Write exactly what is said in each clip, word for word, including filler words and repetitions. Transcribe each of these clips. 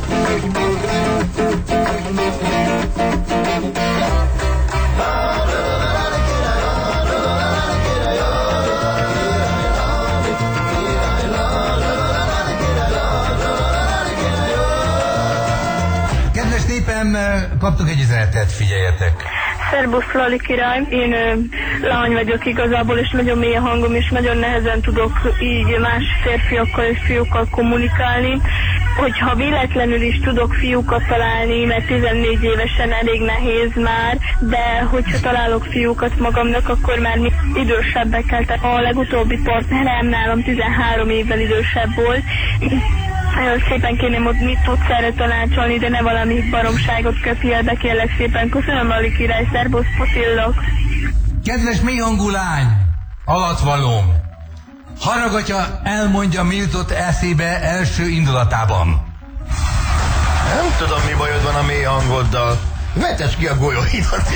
Kedves népem, kaptuk egy üzenetet, figyeljetek! Szerbusz, Lali király, én ö, lány vagyok igazából, és nagyon mély a hangom, és nagyon nehezen tudok így más férfiakkal és fiúkkal kommunikálni. Hogyha véletlenül is tudok fiúkat találni, mert tizennégy évesen elég nehéz már, de hogyha találok fiúkat magamnak, akkor már mi idősebbekkel, tehát a legutóbbi partnerem nálam tizenhárom évvel idősebb volt. Nagyon szépen kérném, hogy mit tudsz erre tanácsolni, de ne valami baromságot köpjél be, kérlek szépen. Köszönöm, Lali király, szervusz, puszillok. Kedves mélyhangú lány, alatvalóm, haragatja, elmondja, mi jutott eszébe első indulatában. Nem tudom, mi bajod van a mély hangoddal. Vetes ki a golyóidat.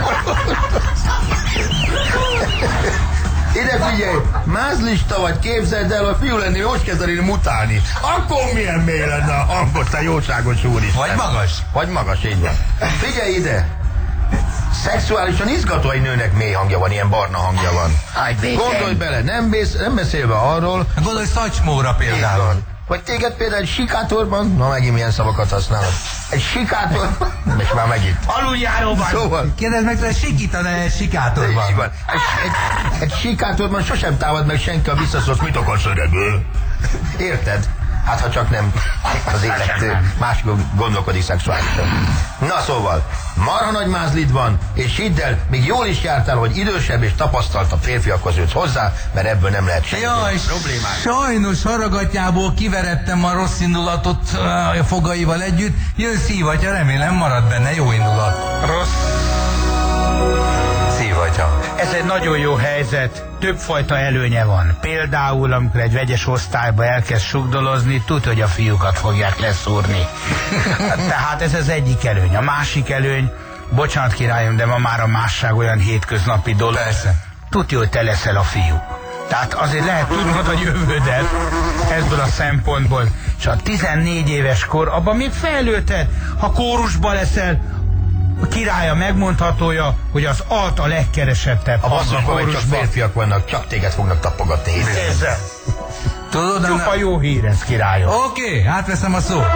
Ide figyelj, mázlista vagy, képzeld el, a fiú lenni, hogy kezdeni mutálni. Akkor milyen mély lenne a hangod, te jóságos úristen. Vagy magas. Vagy magas, így van. Figyelj ide! Szexuálisan izgató egy nőnek mély hangja van, ilyen barna hangja van. Gondolj bele, nem, bész, nem beszélve arról... Gondolj Szatymóra például. Vagy téged például egy sikátorban, na megint milyen szavakat használod. Egy sikátorban, és már megint. Aluljáróban. Szóval. Kérdezd meg, hogy sikítana egy sikátorban. Így van. Egy, egy, egy sikátorban sosem támad meg senki a visszaszólsz, mit akarsz öregül? Érted? Hát ha csak nem az élet más gondolkodik szexuálisan. Na szóval, marha nagy mázlid van, és hidd el, még jól is jártál, hogy idősebb és tapasztaltabb férfiakhoz jössz hozzá, mert ebből nem lehet semmi problémát. Sajnos haragatjából kiverettem a rossz indulatot a fogaival együtt. Jön szívatja, remélem marad benne jó indulat. Rossz. Szívatja. Ez egy nagyon jó helyzet. Többfajta előnye van. Például, amikor egy vegyes osztályba elkezd sugdolozni, tudja, hogy a fiúkat fogják leszúrni. Tehát ez az egyik előny. A másik előny, bocsánat királyom, de ma már a másság olyan hétköznapi dolog. Persze. Tudja, hogy te leszel a fiú. Tehát azért lehet tudnod a jövődet ebből a szempontból. És a tizennégy éves kor, abban még fejlődhet, ha kórusba leszel, a királya megmondhatója, hogy az alt a legkeresettebb. A basszusban, hogy csak férfiak vannak, csak téged fognak tapogatni héten. Ezzel. Tudod, Csupa jó hír ez, királyom. Oké, okay, átveszem a szót.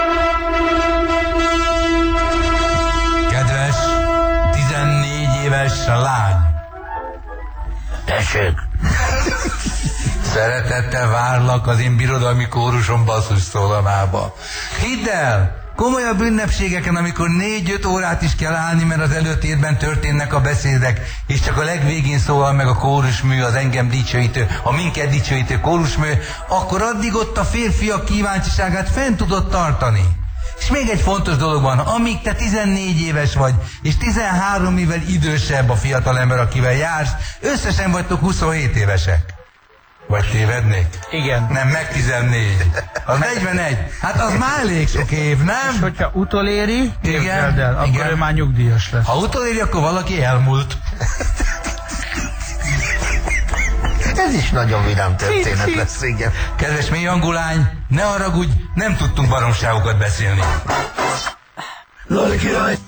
Kedves, tizennégy éves lány. Tessék. Szeretettel várlak az én birodalmi kórusom basszus szólamába. Hidd el, komolyabb ünnepségeken, amikor négy-öt órát is kell állni, mert az előtérben történnek a beszédek, és csak a legvégén szólal meg a kórusmű, az engem dicsőítő, a minket dicsőítő kórusmű, akkor addig ott a férfiak kíváncsiságát fent tudod tartani. És még egy fontos dolog van, amíg te tizennégy éves vagy, és tizenhárom évvel idősebb a fiatalember, akivel jársz, összesen vagytok huszonhét évesek. Vagy tévednék? Igen. Nem, meg tizennégy. Az negyvenegy. Hát az már elég sok év, nem? És hogyha utoléri, igen, el, akkor igen. ő már nyugdíjas lesz. Ha utoléri, akkor valaki elmúlt. Ez is nagyon vidám történet lesz, igen. Kedves mélyhangú lány, ne haragudj, nem tudtunk baromságokat beszélni. Lali király,